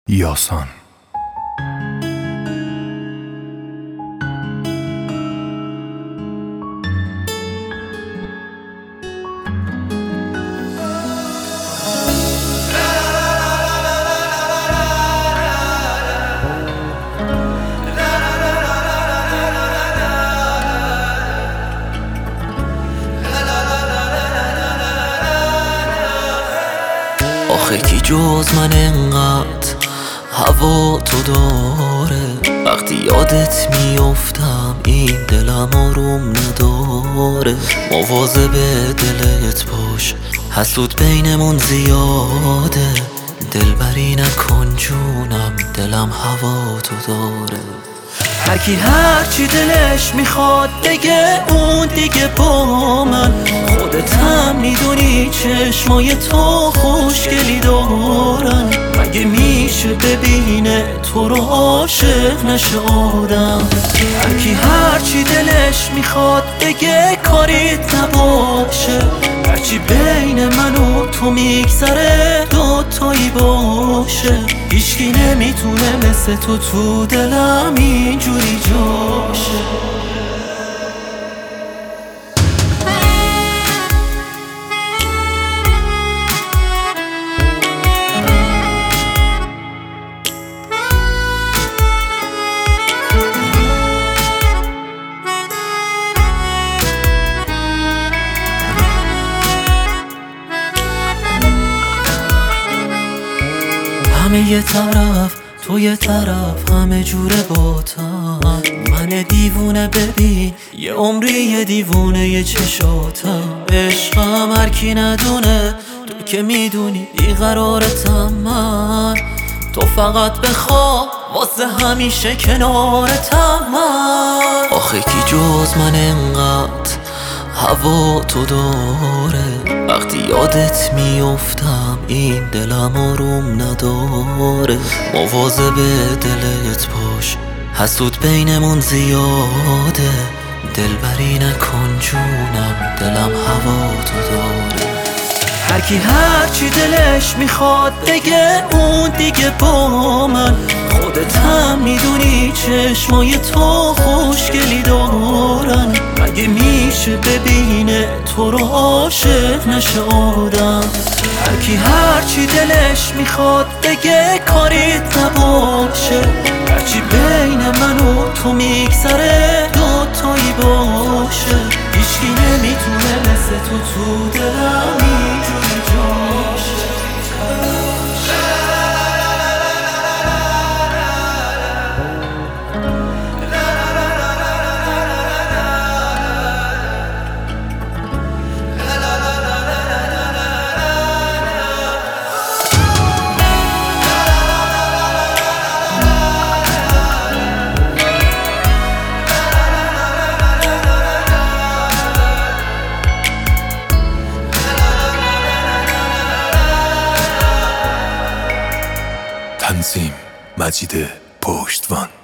یاسان. آخه کی جز من انقدر هوا تو داره؟ وقتی یادت میافتم این دلم آروم نداره. مواظب دلت باش، حسود بینمون زیاده. دلبری نکن جونم، دلم هوا تو داره. هرکی هرچی دلش میخواد بگه، اون دیگه با من. خودت هم میدونی چشمای تو خوشگلی دارن. مگه میشه ببینه تو رو عاشق نشه آدم؟ هرکی هرچی دلش میخواد بگه کاریت نباشه. هرچی بین من و تو میگذره دوتایی باشه. هیچکی نمیتونه مثل تو دلم اینجوری جاشه. همه یه طرف تو یه طرف، همه جوره باتم. من دیوونه ببین یه عمری یه دیوونه یه چشاتم. عشقم هرکی ندونه، تو که میدونی بیقرارتم من. تو فقط بخوا واسه همیشه کنارتم من. آخه کی جز من انقدر هوا تو داره؟ وقتی یادت میافتم این دلم آروم نداره. مواظب دلت باش، حسود بینمون زیاده. دلبری نکن جونم، دلم هوا تو داره. هرکی هرچی دلش میخواد بگه، اون دیگه با من. خودت هم میدونی چشمای تو خوشگلی دارن. مگه میشه ببینه تو رو عاشق نشه آدم؟ هرکی هرچی دلش میخواد بگه کاریت نباشه. هرچی بین من و تو میگذره دوتایی باشه. هیچکی نمیتونه مثل تو دلم اینجوری جاشه. تنظیم مجید پشتوان.